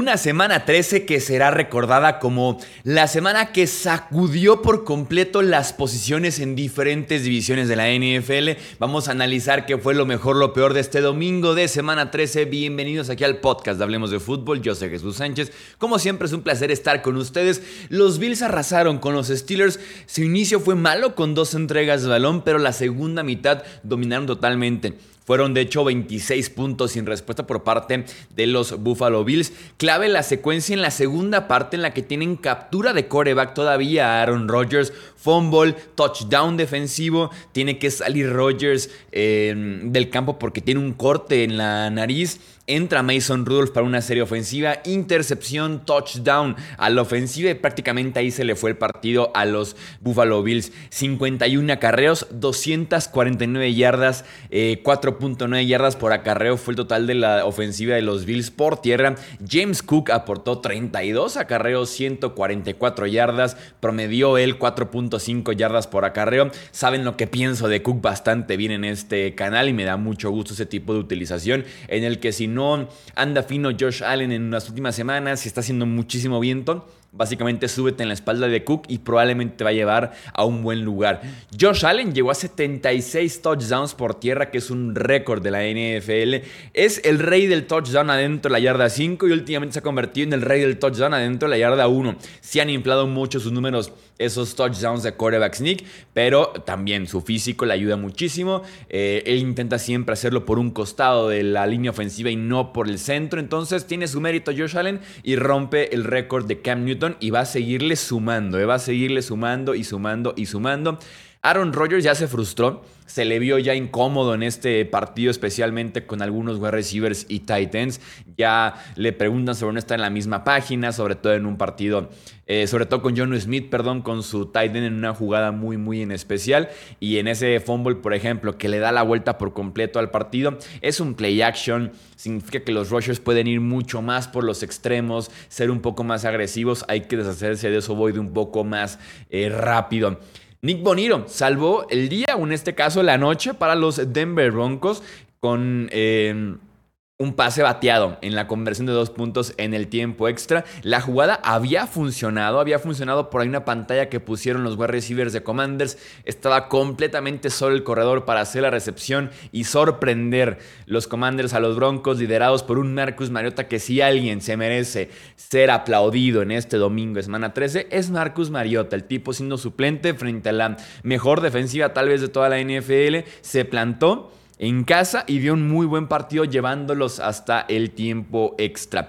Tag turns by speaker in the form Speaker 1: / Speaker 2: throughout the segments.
Speaker 1: Una semana 13 que será recordada como la semana que sacudió por completo las posiciones en diferentes divisiones de la NFL. Vamos a analizar qué fue lo mejor, lo peor de este domingo de semana 13. Bienvenidos aquí al podcast de Hablemos de Fútbol. Yo soy Jesús Sánchez. Como siempre es un placer estar con ustedes. Los Bills arrasaron con los Steelers. Su inicio fue malo con 2 entregas de balón, pero la segunda mitad dominaron totalmente. Fueron de hecho 26 puntos sin respuesta por parte de los Buffalo Bills. Clave la secuencia en la segunda parte en la que tienen captura de quarterback todavía a Aaron Rodgers. Fumble, touchdown defensivo. Tiene que salir Rodgers del campo porque tiene un corte en la nariz. Entra Mason Rudolph para una serie ofensiva, intercepción, touchdown a la ofensiva y prácticamente ahí se le fue el partido a los Buffalo Bills. 51 acarreos, 249 yardas, 4.9 yardas por acarreo fue el total de la ofensiva de los Bills por tierra. James Cook aportó 32 acarreos, 144 yardas, promedió él 4.5 yardas por acarreo. Saben lo que pienso de Cook bastante bien en este canal y me da mucho gusto ese tipo de utilización en el que si no anda fino Josh Allen en las últimas semanas y está haciendo muchísimo viento, básicamente súbete en la espalda de Cook y probablemente te va a llevar a un buen lugar. Josh Allen llegó a 76 touchdowns por tierra, que es un récord de la NFL. Es el rey del touchdown adentro de la yarda 5 y últimamente se ha convertido en el rey del touchdown adentro de la yarda 1. Se han inflado mucho sus números, esos touchdowns de quarterback sneak, pero también su físico le ayuda muchísimo. Él intenta siempre hacerlo por un costado de la línea ofensiva y no por el centro. Entonces tiene su mérito Josh Allen y rompe el récord de Cam Newton y va a seguirle sumando, va a seguirle sumando y sumando y sumando. Aaron Rodgers ya se frustró, se le vio ya incómodo en este partido, especialmente con algunos wide receivers y tight ends. Ya le preguntan sobre no estar en la misma página, sobre todo en un partido, sobre todo con Jonnu Smith, con su tight end en una jugada muy en especial. Y en ese fumble, por ejemplo, que le da la vuelta por completo al partido, es un play action. Significa que los rushers pueden ir mucho más por los extremos, ser un poco más agresivos. Hay que deshacerse de eso, voy de un poco más rápido. Nick Bonito salvó el día, o en este caso la noche, para los Denver Broncos con un pase bateado en la conversión de 2 puntos en el tiempo extra. La jugada había funcionado por ahí una pantalla que pusieron los wide receivers de Commanders. Estaba completamente solo el corredor para hacer la recepción y sorprender los Commanders a los Broncos, liderados por un Marcus Mariota que si alguien se merece ser aplaudido en este domingo de semana 13 es Marcus Mariota. El tipo siendo suplente frente a la mejor defensiva tal vez de toda la NFL, se plantó en casa y dio un muy buen partido llevándolos hasta el tiempo extra.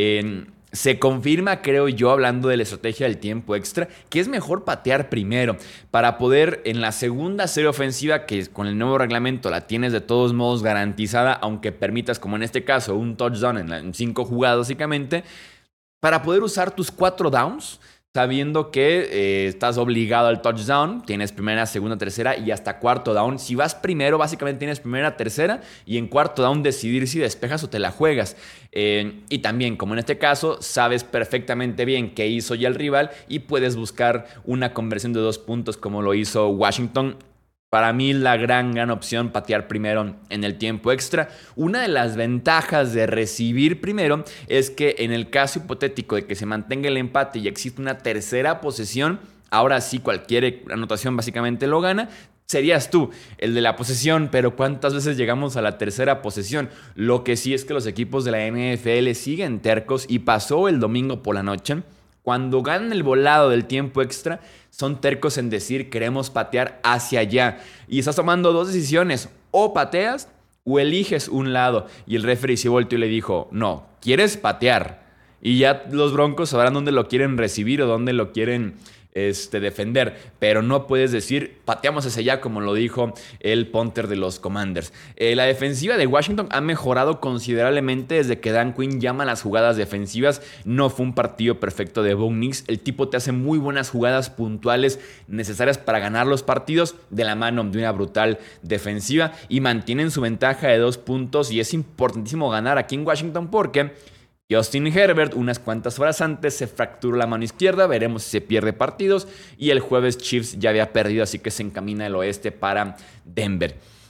Speaker 1: Se confirma, creo yo, hablando de la estrategia del tiempo extra, que es mejor patear primero para poder en la segunda serie ofensiva, que con el nuevo reglamento la tienes de todos modos garantizada, aunque permitas, como en este caso, un touchdown en 5 jugadas básicamente, para poder usar tus 4 downs, sabiendo que estás obligado al touchdown, tienes primera, segunda, tercera y hasta cuarto down. Si vas primero, básicamente tienes primera, tercera y en cuarto down decidir si despejas o te la juegas. Y también, como en este caso, sabes perfectamente bien qué hizo ya el rival y puedes buscar una conversión de 2 puntos como lo hizo Washington. Para mí la gran opción patear primero en el tiempo extra. Una de las ventajas de recibir primero es que en el caso hipotético de que se mantenga el empate y existe una tercera posesión, ahora sí cualquier anotación básicamente lo gana. Serías tú el de la posesión, pero ¿cuántas veces llegamos a la tercera posesión? Lo que sí es que los equipos de la NFL siguen tercos y pasó el domingo por la noche. Cuando ganan el volado del tiempo extra, son tercos en decir queremos patear hacia allá. Y estás tomando 2 decisiones, o pateas o eliges un lado. Y el referee se volteó y le dijo, no, quieres patear. Y ya los Broncos sabrán dónde lo quieren recibir o dónde lo quieren defender, pero no puedes decir pateamos hacia allá como lo dijo el punter de los Commanders. La defensiva de Washington ha mejorado considerablemente desde que Dan Quinn llama las jugadas defensivas. No fue un partido perfecto de Bo Nix. El tipo te hace muy buenas jugadas puntuales necesarias para ganar los partidos de la mano de una brutal defensiva y mantienen su ventaja de 2 puntos y es importantísimo ganar aquí en Washington porque Justin Herbert, unas cuantas horas antes, se fracturó la mano izquierda. Veremos si se pierde partidos. Y el jueves Chiefs ya había perdido, así que se encamina el oeste para Denver.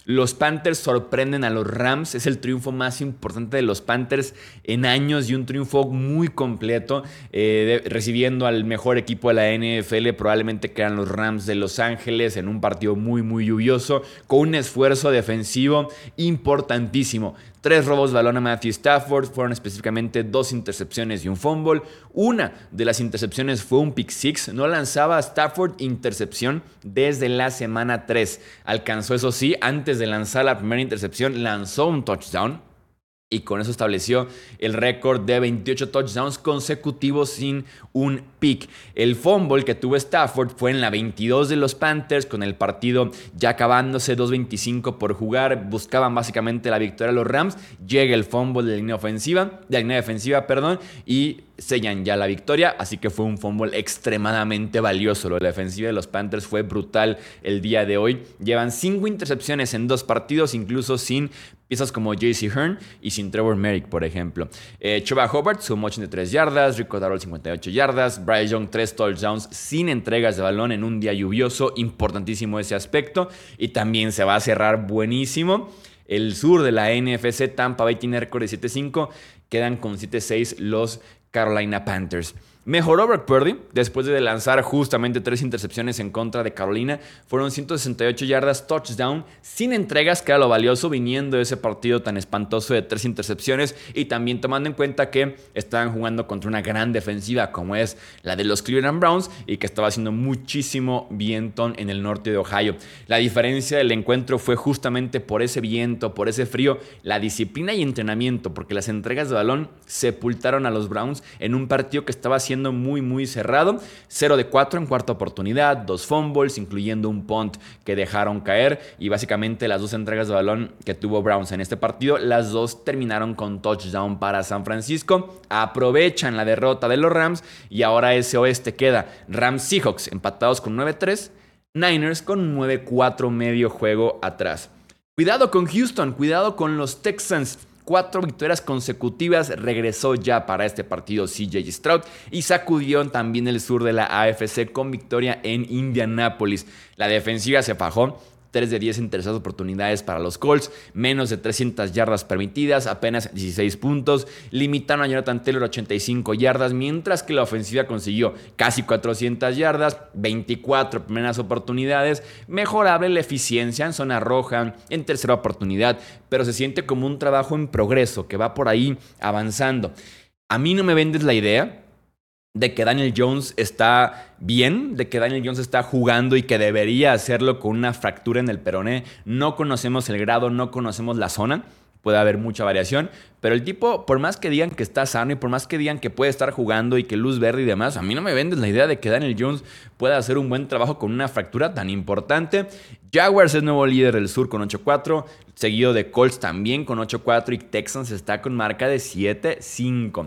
Speaker 1: Los Panthers sorprenden a los Rams. Es el triunfo más importante de los Panthers en años y un triunfo muy completo, recibiendo al mejor equipo de la NFL, probablemente que eran los Rams de Los Ángeles, en un partido muy, muy lluvioso, con un esfuerzo defensivo importantísimo. 3 robos de balón a Matthew Stafford, fueron específicamente 2 intercepciones y un fumble. Una de las intercepciones fue un pick six. No lanzaba a Stafford intercepción desde la semana 3. Alcanzó, eso sí, antes de lanzar la primera intercepción, lanzó un touchdown. Y con eso estableció el récord de 28 touchdowns consecutivos sin un pick. El fumble que tuvo Stafford fue en la 22 de los Panthers, con el partido ya acabándose, 2:25 por jugar. Buscaban básicamente la victoria los Rams. Llega el fumble de la línea defensiva, y sellan ya la victoria. Así que fue un fumble extremadamente valioso. Lo de la defensiva de los Panthers fue brutal el día de hoy. Llevan 5 intercepciones en 2 partidos, incluso sin piezas como J.C. Hearn y sin Trevor Merrick, por ejemplo. Chuba Hubbard sumó 83 yardas, Rico Darrell 58 yardas, Bryce Young 3 touchdowns sin entregas de balón en un día lluvioso. Importantísimo ese aspecto. Y también se va a cerrar buenísimo. El sur de la NFC, Tampa Bay tiene récord de 7-5. Quedan con 7-6 los Carolina Panthers. Mejoró Brock Purdy después de lanzar justamente 3 intercepciones en contra de Carolina. Fueron 168 yardas, touchdown, sin entregas, que era lo valioso, viniendo de ese partido tan espantoso de 3 intercepciones. Y también tomando en cuenta que estaban jugando contra una gran defensiva como es la de los Cleveland Browns, y que estaba haciendo muchísimo viento en el norte de Ohio. La diferencia del encuentro fue justamente por ese viento, por ese frío, la disciplina y entrenamiento, porque las entregas de balón sepultaron a los Browns en un partido que estaba siendo muy, muy cerrado. 0 de 4 en cuarta oportunidad, 2 fumbles, incluyendo un punt que dejaron caer, y básicamente las 2 entregas de balón que tuvo Browns en este partido, las 2 terminaron con touchdown para San Francisco. Aprovechan la derrota de los Rams y ahora ese oeste queda Rams Seahawks empatados con 9-3, Niners con 9-4, medio juego atrás. Cuidado con Houston, cuidado con los Texans. 4 victorias consecutivas, regresó ya para este partido CJ Stroud y sacudió también el sur de la AFC con victoria en Indianápolis. La defensiva se fajó. 3 de 10 en terceras oportunidades para los Colts, menos de 300 yardas permitidas, apenas 16 puntos. Limitaron a Jonathan Taylor a 85 yardas, mientras que la ofensiva consiguió casi 400 yardas, 24 primeras oportunidades. Mejorable la eficiencia en zona roja, en tercera oportunidad, pero se siente como un trabajo en progreso que va por ahí avanzando. A mí no me vendes la idea de que Daniel Jones está bien, de que Daniel Jones está jugando y que debería hacerlo con una fractura en el peroné. No conocemos el grado, no conocemos la zona. Puede haber mucha variación, pero el tipo, por más que digan que está sano y por más que digan que puede estar jugando y que luz verde y demás, a mí no me vendes la idea de que Daniel Jones pueda hacer un buen trabajo con una fractura tan importante. Jaguars es nuevo líder del sur con 8-4, seguido de Colts también con 8-4, y Texans está con marca de 7-5.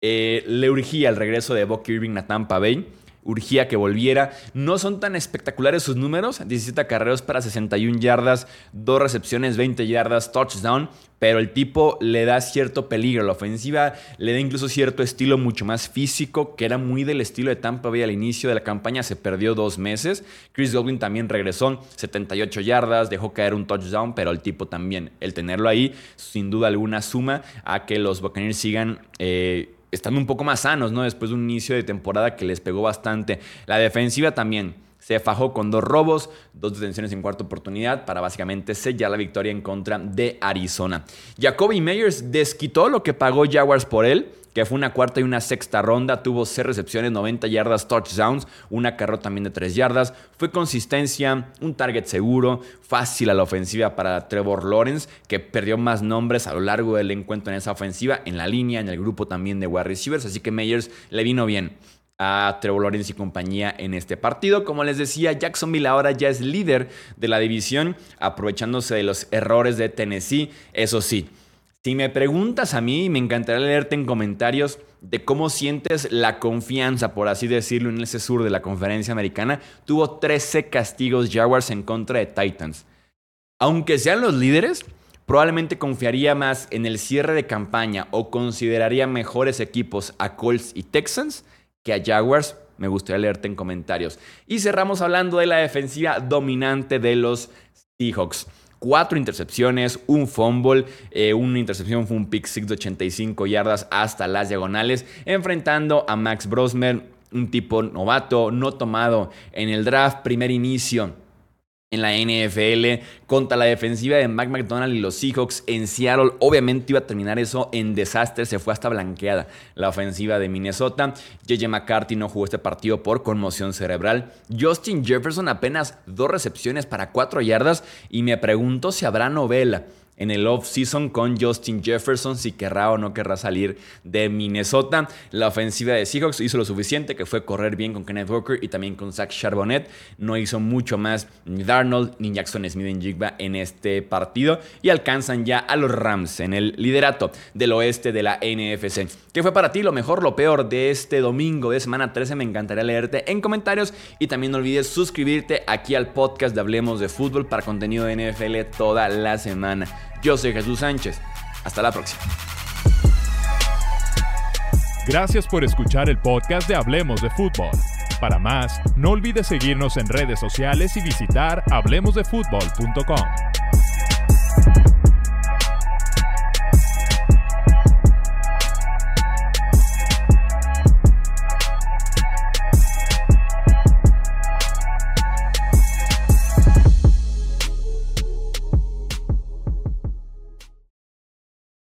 Speaker 1: Le urgía el regreso de Bucky Irving a Tampa Bay. Urgía que volviera. No son tan espectaculares sus números. 17 acarreos para 61 yardas, 2 recepciones, 20 yardas, touchdown. Pero el tipo le da cierto peligro a la ofensiva. Le da incluso cierto estilo mucho más físico, que era muy del estilo de Tampa Bay al inicio de la campaña. Se perdió 2 meses. Chris Godwin también regresó, 78 yardas, dejó caer un touchdown. Pero el tipo también, el tenerlo ahí, sin duda alguna suma a que los Buccaneers sigan estando un poco más sanos, ¿no? Después de un inicio de temporada que les pegó bastante. La defensiva también se fajó con 2 robos, 2 detenciones en cuarta oportunidad para básicamente sellar la victoria en contra de Arizona. Jacoby Meyers desquitó lo que pagó Jaguars por él, que fue una cuarta y una sexta ronda. Tuvo 6 recepciones, 90 yardas, touchdowns, una carrera también de 3 yardas. Fue consistencia, un target seguro, fácil a la ofensiva para Trevor Lawrence, que perdió más nombres a lo largo del encuentro en esa ofensiva, en la línea, en el grupo también de wide receivers. Así que Meyers le vino bien a Trevor Lawrence y compañía en este partido. Como les decía, Jacksonville ahora ya es líder de la división, aprovechándose de los errores de Tennessee. Eso sí, si me preguntas a mí, me encantaría leerte en comentarios de cómo sientes la confianza, por así decirlo, en ese sur de la conferencia americana. Tuvo 13 castigos Jaguars en contra de Titans. Aunque sean los líderes, probablemente confiaría más en el cierre de campaña o consideraría mejores equipos a Colts y Texans que a Jaguars. Me gustaría leerte en comentarios. Y cerramos hablando de la defensiva dominante de los Seahawks. 4 intercepciones, un fumble, una intercepción fue un pick six de 85 yardas hasta las diagonales, enfrentando a Max Brosmer, un tipo novato, no tomado en el draft, primer inicio en la NFL, contra la defensiva de Mike McDonald y los Seahawks en Seattle. Obviamente iba a terminar eso en desastre, se fue hasta blanqueada la ofensiva de Minnesota. JJ McCarthy no jugó este partido por conmoción cerebral. Justin Jefferson apenas 2 recepciones para 4 yardas y me pregunto si habrá novela en el off-season con Justin Jefferson, si querrá o no querrá salir de Minnesota. La ofensiva de Seahawks hizo lo suficiente, que fue correr bien con Kenneth Walker y también con Zach Charbonnet. No hizo mucho más ni Darnold ni Jackson Smith-Njigba en este partido y alcanzan ya a los Rams en el liderato del oeste de la NFC. ¿Qué fue para ti lo mejor, lo peor de este domingo de semana 13? Me encantaría leerte en comentarios y también no olvides suscribirte aquí al podcast de Hablemos de Fútbol para contenido de NFL toda la semana. Yo soy Jesús Sánchez. Hasta la próxima.
Speaker 2: Gracias por escuchar el podcast de Hablemos de Fútbol. Para más, no olvides seguirnos en redes sociales y visitar hablemosdefutbol.com.